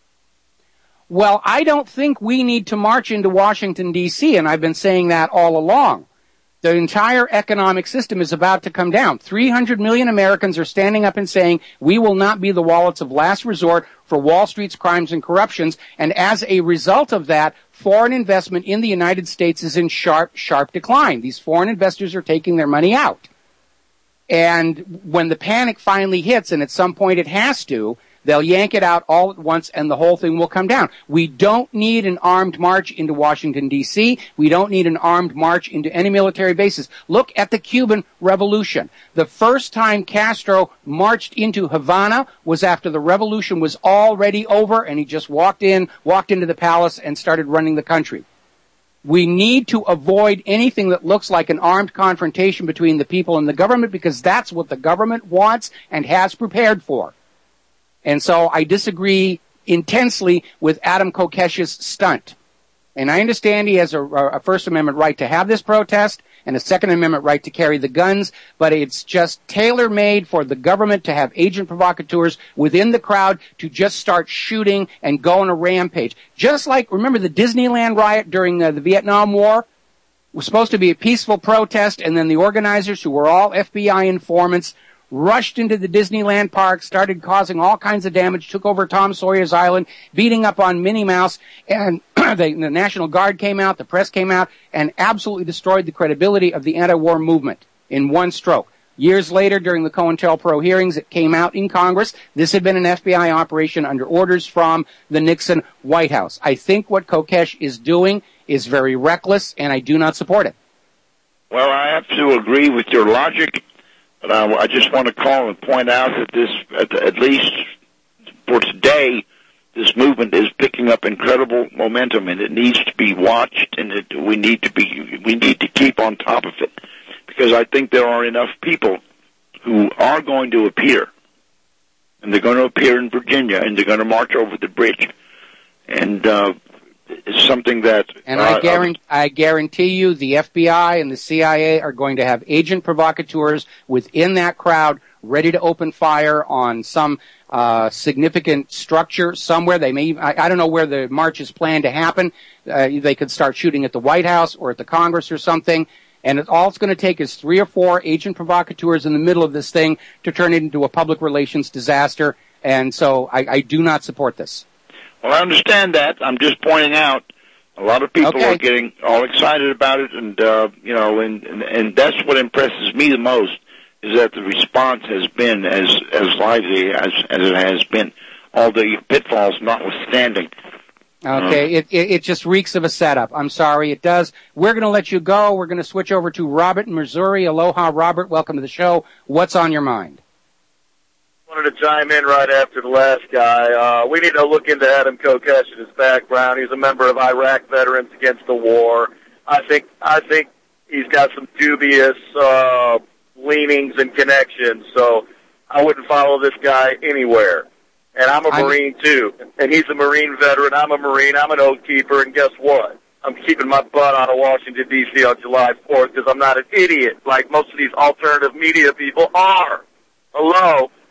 Well, I don't think we need to march into Washington, D C, and I've been saying that all along. The entire economic system is about to come down. three hundred million Americans are standing up and saying, we will not be the wallets of last resort for Wall Street's crimes and corruptions, and as a result of that, foreign investment in the United States is in sharp, sharp decline. These foreign investors are taking their money out. And when the panic finally hits, and at some point it has to, they'll yank it out all at once and the whole thing will come down. We don't need an armed march into Washington, D C. We don't need an armed march into any military bases. Look at the Cuban Revolution. The first time Castro marched into Havana was after the revolution was already over, and he just walked in, walked into the palace and started running the country. We need to avoid anything that looks like an armed confrontation between the people and the government, because that's what the government wants and has prepared for. And so I disagree intensely with Adam Kokesh's stunt. And I understand he has a, a First Amendment right to have this protest and a Second Amendment right to carry the guns, but it's just tailor-made for the government to have agent provocateurs within the crowd to just start shooting and go on a rampage. Just like, remember the Disneyland riot during uh, the Vietnam War? It was supposed to be a peaceful protest, and then the organizers, who were all F B I informants, rushed into the Disneyland park, started causing all kinds of damage, took over Tom Sawyer's Island, beating up on Minnie Mouse, and the, the National Guard came out, the press came out, and absolutely destroyed the credibility of the anti-war movement in one stroke. Years later, during the COINTELPRO hearings, it came out in Congress. This had been an F B I operation under orders from the Nixon White House. I think what Kokesh is doing is very reckless, and I do not support it. Well, I have to agree with your logic. But I, I just want to call and point out that this, at, at least for today, this movement is picking up incredible momentum, and it needs to be watched, and it, we need to be, we need to keep on top of it, because I think there are enough people who are going to appear, and they're going to appear in Virginia, and they're going to march over the bridge, and uh, it's something that. And uh, I guarantee, I guarantee you, the F B I and the C I A are going to have agent provocateurs within that crowd, ready to open fire on some uh significant structure somewhere. They may, I, I don't know where the march is planned to happen. Uh, they could start shooting at the White House or at the Congress or something. And it, all it's going to take is three or four agent provocateurs in the middle of this thing to turn it into a public relations disaster. And so I, I do not support this. Well, I understand that. I'm just pointing out a lot of people okay. are getting all excited about it, and uh, you know, and, and and that's what impresses me the most, is that the response has been as as lively as as it has been, all the pitfalls notwithstanding. Okay, it, it it just reeks of a setup. I'm sorry, it does. We're going to let you go. We're going to switch over to Robert in Missouri. Aloha, Robert. Welcome to the show. What's on your mind? Wanted to chime in right after the last guy. Uh, we need to look into Adam Kokesh and his background. He's a member of Iraq Veterans Against the War. I think I think he's got some dubious uh, leanings and connections, so I wouldn't follow this guy anywhere. And I'm a I'm, Marine, too. And he's a Marine veteran. I'm a Marine. I'm an oath keeper. And guess what? I'm keeping my butt out of Washington, D C on July fourth because I'm not an idiot like most of these alternative media people are. Hello?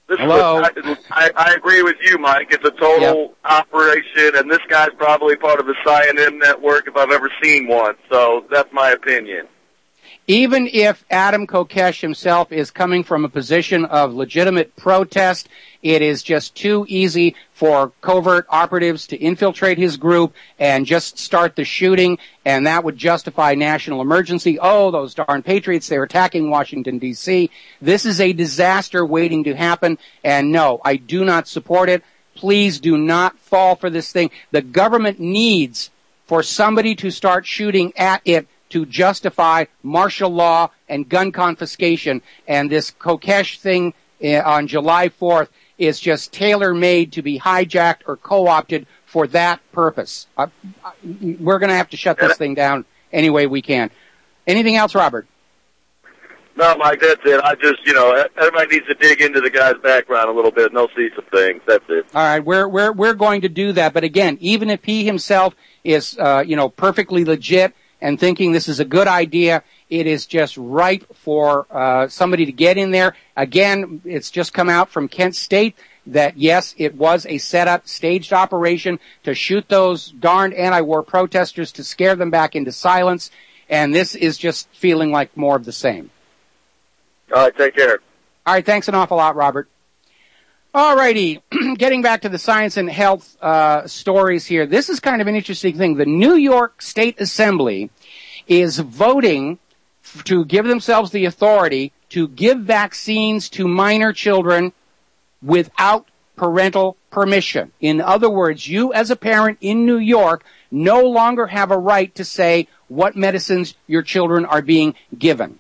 This Hello? Is a, I, I agree with you, Mike. It's a total Yep. operation, and this guy's probably part of the C I N M network if I've ever seen one. So that's my opinion. Even if Adam Kokesh himself is coming from a position of legitimate protest, it is just too easy for covert operatives to infiltrate his group and just start the shooting, and that would justify national emergency. Oh, those darn patriots, they're attacking Washington, D C This is a disaster waiting to happen, and no, I do not support it. Please do not fall for this thing. The government needs for somebody to start shooting at it to justify martial law and gun confiscation. And this Kokesh thing uh, on July fourth is just tailor-made to be hijacked or co-opted for that purpose. Uh, we're going to have to shut this thing down any way we can. Anything else, Robert? No, Mike, that's it. I just, you know, everybody needs to dig into the guy's background a little bit, and they'll see some things. That's it. All right, we're we're we're going to do that. But again, even if he himself is, uh, you know, perfectly legit and thinking this is a good idea, it is just ripe for uh, somebody to get in there. Again, it's just come out from Kent State that, yes, it was a set-up, staged operation to shoot those darned anti-war protesters to scare them back into silence, and this is just feeling like more of the same. All right, take care. All right, thanks an awful lot, Robert. All righty, getting back to the science and health uh, stories here. This is kind of an interesting thing. The New York State Assembly is voting f- to give themselves the authority to give vaccines to minor children without parental permission. In other words, you as a parent in New York no longer have a right to say what medicines your children are being given.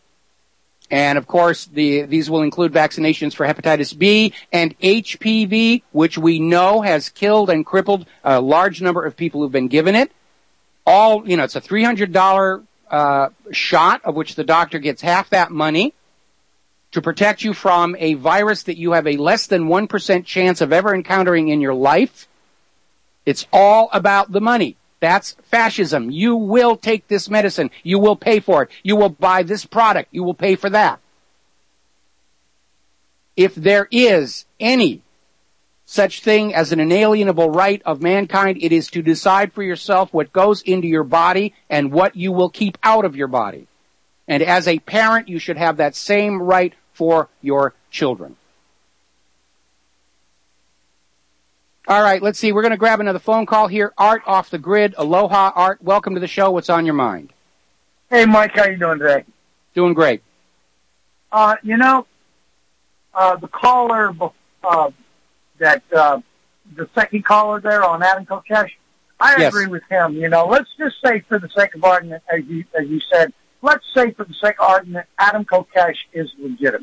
And of course, the, these will include vaccinations for hepatitis B and H P V, which we know has killed and crippled a large number of people who've been given it. All, you know, it's a three hundred dollars uh, shot, of which the doctor gets half that money to protect you from a virus that you have a less than one percent chance of ever encountering in your life. It's all about the money. That's fascism. You will take this medicine. You will pay for it. You will buy this product. You will pay for that. If there is any such thing as an inalienable right of mankind, it is to decide for yourself what goes into your body and what you will keep out of your body. And as a parent, you should have that same right for your children. All right, let's see. We're going to grab another phone call here. Art off the grid. Aloha, Art. Welcome to the show. What's on your mind? Hey, Mike. How you doing today? Doing great. Uh, you know, uh, the caller, uh, that, uh, the second caller there on Adam Kokesh, I Yes. agree with him. You know, let's just say for the sake of argument, as you, as you said, let's say for the sake of argument, Adam Kokesh is legitimate.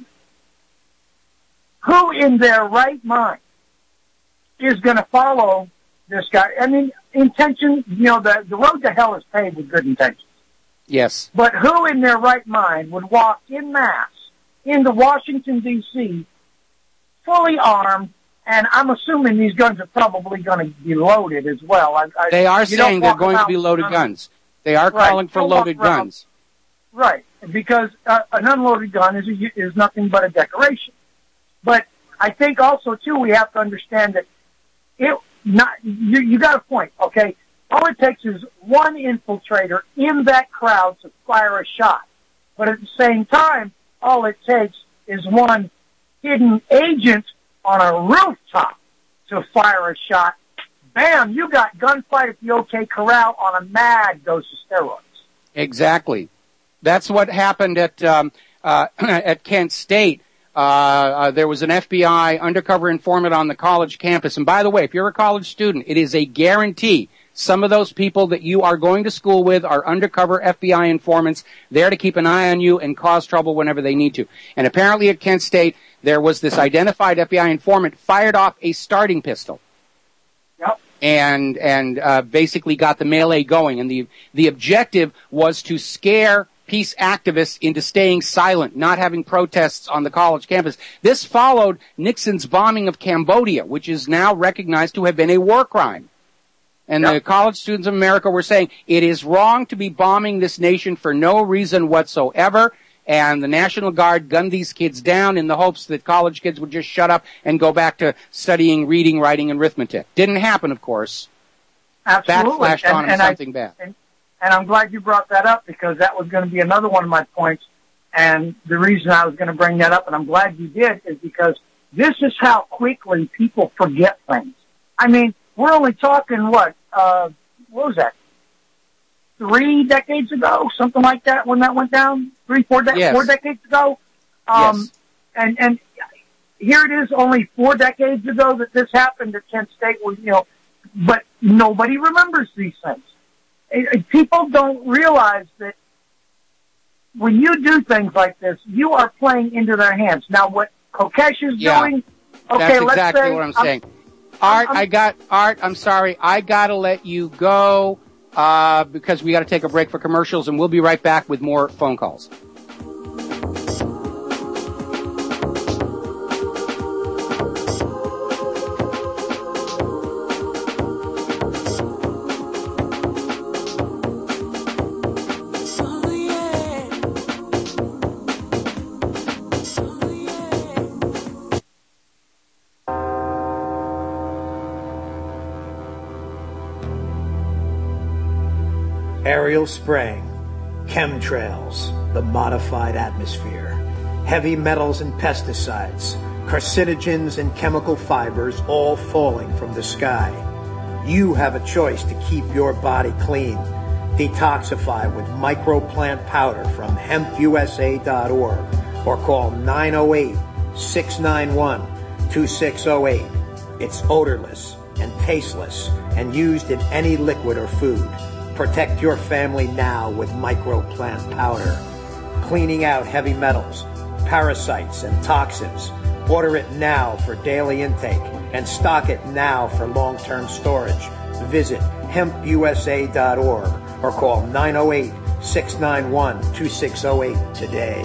Who in their right mind is going to follow this guy? I mean, intention, you know, the, the road to hell is paved with good intentions. Yes. But who in their right mind would walk in mass into Washington, D C, fully armed, and I'm assuming these guns are probably going to be loaded as well. I, I, They are you don't saying they're walk going to around be loaded with guns. They are Right. calling for Don't walk loaded around- guns. Right, because uh, an unloaded gun is a, is nothing but a decoration. But I think also too we have to understand that it not you you got a point, okay? All it takes is one infiltrator in that crowd to fire a shot. But at the same time, all it takes is one hidden agent on a rooftop to fire a shot. Bam, you got gunfight at the OK Corral on a mad dose of steroids. Exactly. That's what happened at um, uh, at Kent State. Uh, uh, there was an F B I undercover informant on the college campus. And by the way, if you're a college student, it is a guarantee. Some of those people that you are going to school with are undercover F B I informants there to keep an eye on you and cause trouble whenever they need to. And apparently at Kent State, there was this identified F B I informant fired off a starting pistol. Yep. And, and, uh, basically got the melee going. And the, the objective was to scare peace activists into staying silent, not having protests on the college campus. This followed Nixon's bombing of Cambodia, which is now recognized to have been a war crime. And yep. the college students of America were saying it is wrong to be bombing this nation for no reason whatsoever. and the National Guard gunned these kids down in the hopes that college kids would just shut up and go back to studying reading, writing, and arithmetic. Didn't happen, of course. Absolutely. Backflashed and, on them and something I, bad. And, and I'm glad you brought that up because that was going to be another one of my points. And the reason I was going to bring that up, and I'm glad you did, is because this is how quickly people forget things. I mean, we're only talking, what, uh, what was that? Three decades ago, something like that, when that went down? Three, four, de- yes. four decades ago? Um, yes. And, and here it is, only four decades ago that this happened at Kent State, where, you know, but nobody remembers these things. It, it, people don't realize that when you do things like this, you are playing into their hands. Now, what Kokesh is Yeah. doing, okay, That's let's exactly say, what I'm saying. Art, I'm, I got, Art, I'm sorry, I gotta let you go, uh, because we gotta take a break for commercials, and we'll be right back with more phone calls. Aerial spraying, chemtrails, the modified atmosphere, heavy metals and pesticides, carcinogens and chemical fibers all falling from the sky. You have a choice to keep your body clean. Detoxify with microplant powder from hemp u s a dot org or call nine oh eight, six nine one, two six oh eight. It's odorless and tasteless and used in any liquid or food. Protect your family now with microplant powder. Cleaning out heavy metals, parasites, and toxins. Order it now for daily intake and stock it now for long-term storage. Visit hemp u s a dot org or call nine oh eight, six nine one, two six oh eight today.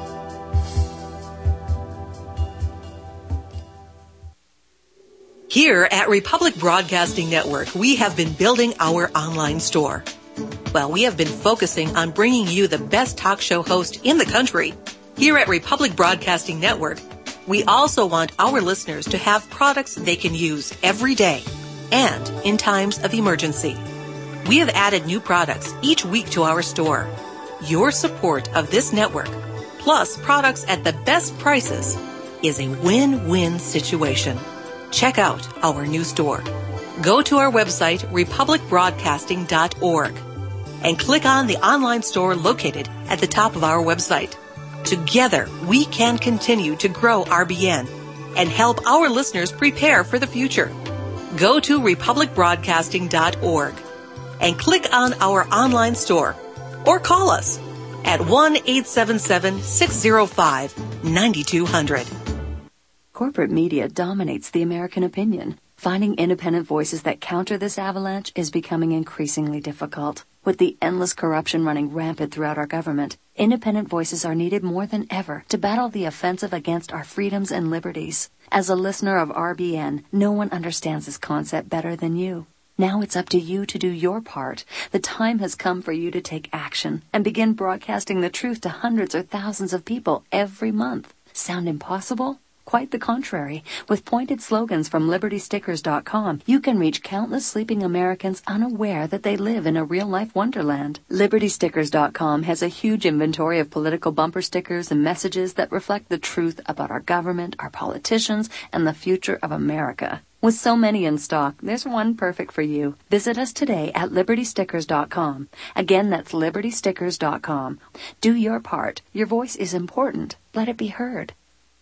Here at Republic Broadcasting Network, we have been building our online store. Well, we have been focusing on bringing you the best talk show host in the country. Here at Republic Broadcasting Network, we also want our listeners to have products they can use every day and in times of emergency. We have added new products each week to our store. Your support of this network, plus products at the best prices, is a win-win situation. Check out our new store. Go to our website, republic broadcasting dot org, and click on the online store located at the top of our website. Together, we can continue to grow R B N and help our listeners prepare for the future. Go to republic broadcasting dot org and click on our online store or call us at one eight seven seven, six oh five, nine two hundred. Corporate media dominates the American opinion. Finding independent voices that counter this avalanche is becoming increasingly difficult. With the endless corruption running rampant throughout our government, independent voices are needed more than ever to battle the offensive against our freedoms and liberties. As a listener of R B N, no one understands this concept better than you. Now it's up to you to do your part. The time has come for you to take action and begin broadcasting the truth to hundreds or thousands of people every month. Sound impossible? Quite the contrary. With pointed slogans from liberty stickers dot com, you can reach countless sleeping Americans unaware that they live in a real-life wonderland. liberty stickers dot com has a huge inventory of political bumper stickers and messages that reflect the truth about our government, our politicians, and the future of America. With so many in stock, there's one perfect for you. Visit us today at liberty stickers dot com. Again, that's liberty stickers dot com. Do your part. Your voice is important. Let it be heard.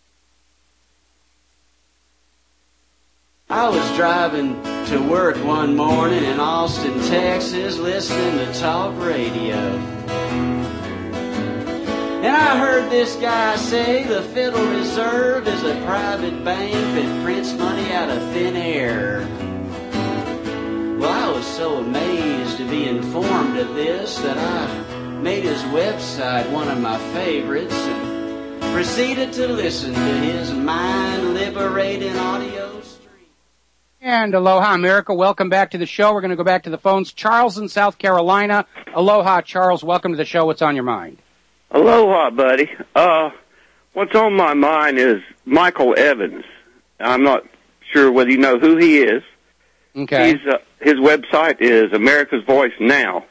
I was driving to work one morning in Austin, Texas, listening to talk radio. And I heard this guy say the Federal Reserve is a private bank that prints money out of thin air. Well, I was so amazed to be informed of this that I made his website one of my favorites and proceeded to listen to his mind-liberating audio. And aloha, America. Welcome back to the show. We're going to go back to the phones. Charles in South Carolina. Aloha, Charles. Welcome to the show. What's on your mind? Aloha, buddy. Uh, what's on my mind is Michael Evans. I'm not sure whether you know who he is. Okay. He's, uh, his website is America's Voice Now.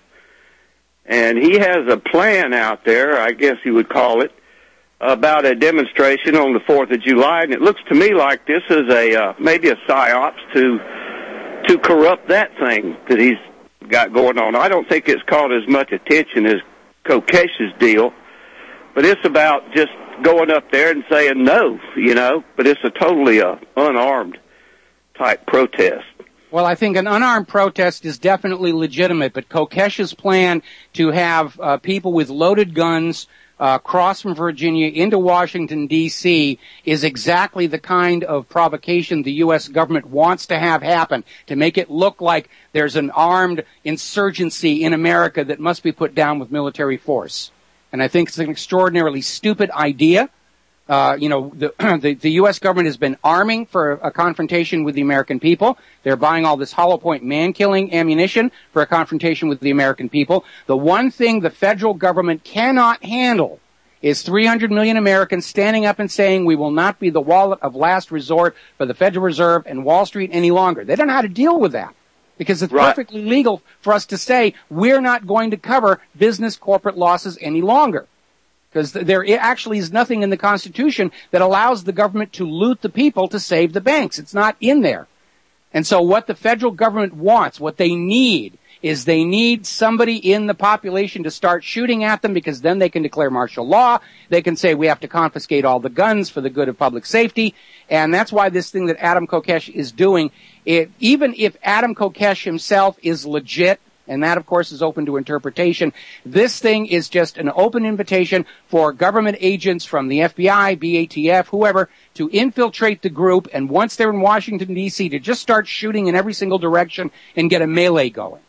And he has a plan out there, I guess you would call it, about a demonstration on the fourth of July. And it looks to me like this is a, uh, maybe a psyops to, to corrupt that thing that he's got going on. I don't think it's caught as much attention as Kokesh's deal, but it's about just going up there and saying no, you know, but it's a totally uh, unarmed type protest. Well, I think an unarmed protest is definitely legitimate, but Kokesh's plan to have uh, people with loaded guns uh, cross from Virginia into Washington, D C is exactly the kind of provocation the U S government wants to have happen, to make it look like there's an armed insurgency in America that must be put down with military force. And I think it's an extraordinarily stupid idea. Uh, you know, the, the, the U S government has been arming for a confrontation with the American people. They're buying all this hollow point man-killing ammunition for a confrontation with the American people. The one thing the federal government cannot handle is three hundred million Americans standing up and saying we will not be the wallet of last resort for the Federal Reserve and Wall Street any longer. They don't know how to deal with that, because it's Right. perfectly legal for us to say we're not going to cover business corporate losses any longer. Because there actually is nothing in the Constitution that allows the government to loot the people to save the banks. It's not in there. And so what the federal government wants, what they need, is they need somebody in the population to start shooting at them, because then they can declare martial law. They can say we have to confiscate all the guns for the good of public safety. And that's why this thing that Adam Kokesh is doing, it, even if Adam Kokesh himself is legit, and that, of course, is open to interpretation, this thing is just an open invitation for government agents from the F B I, B A T F, whoever, to infiltrate the group, and once they're in Washington, D C, to just start shooting in every single direction and get a melee going.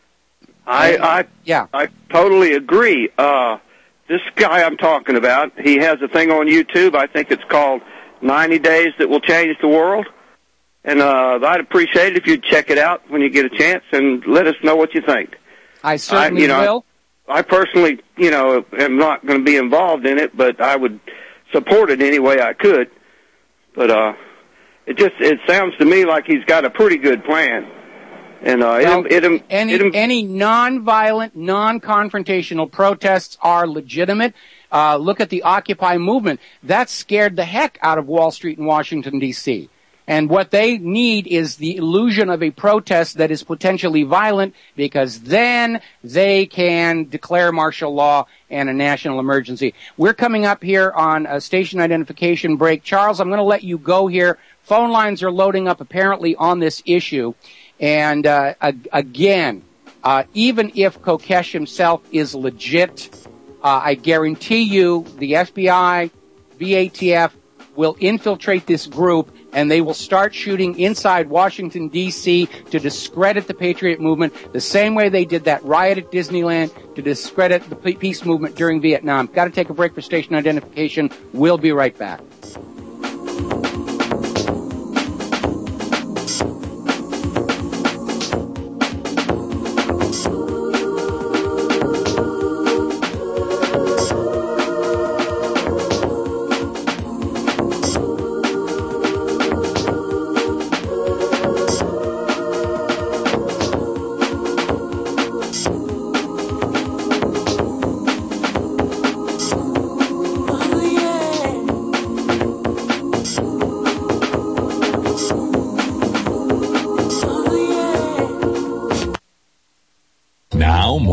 I, I, yeah. I totally agree. Uh, this guy I'm talking about, he has a thing on YouTube. I think it's called ninety days That Will Change the World. And uh, I'd appreciate it if you'd check it out when you get a chance and let us know what you think. I certainly I, you know, will. I personally, you know, am not going to be involved in it, but I would support it any way I could. But uh, it just it sounds to me like he's got a pretty good plan. And uh, Well, it, it, any it, any non-violent, non-confrontational protests are legitimate. Uh, look at the Occupy movement. That scared the heck out of Wall Street in Washington, D C And what they need is the illusion of a protest that is potentially violent, because then they can declare martial law and a national emergency. We're coming up here on a station identification break. Charles, I'm going to let you go here. Phone lines are loading up apparently on this issue. And uh, again, uh, even if Kokesh himself is legit, uh, I guarantee you the F B I, B A T F will infiltrate this group, and they will start shooting inside Washington, D C to discredit the Patriot movement the same way they did that riot at Disneyland to discredit the peace movement during Vietnam. Got to take a break for station identification. We'll be right back.